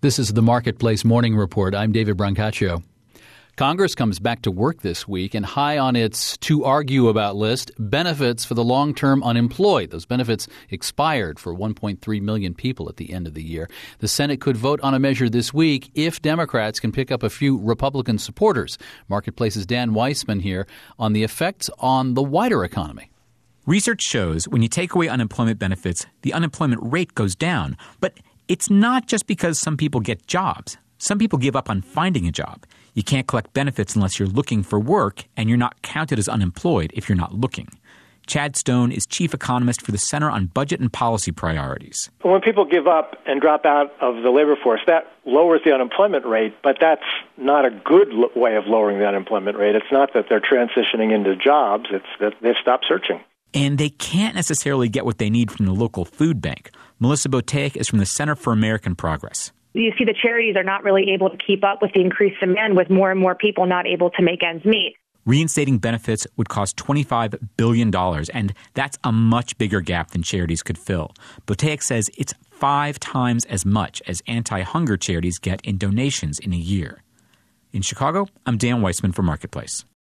This is the Marketplace Morning Report. I'm David Brancaccio. Congress comes back to work this week, and high on its to argue about list, benefits for the long-term unemployed. Those benefits expired for 1.3 million people at the end of the year. The Senate could vote on a measure this week if Democrats can pick up a few Republican supporters. Marketplace's Dan Weissman here on the effects on the wider economy. Research shows when you take away unemployment benefits, the unemployment rate goes down. But it's not just because some people get jobs. Some people give up on finding a job. You can't collect benefits unless you're looking for work, and you're not counted as unemployed if you're not looking. Chad Stone is chief economist for the Center on Budget and Policy Priorities. When people give up and drop out of the labor force, that lowers the unemployment rate, but that's not a good way of lowering the unemployment rate. It's not that they're transitioning into jobs. It's that they've stopped searching. And they can't necessarily get what they need from the local food bank. Melissa Botaic is from the Center for American Progress. You see the charities are not really able to keep up with the increased demand, with more and more people not able to make ends meet. Reinstating benefits would cost $25 billion, and that's a much bigger gap than charities could fill. Botaic says it's 5 times as much as anti-hunger charities get in donations in a year. In Chicago, I'm Dan Weissman for Marketplace.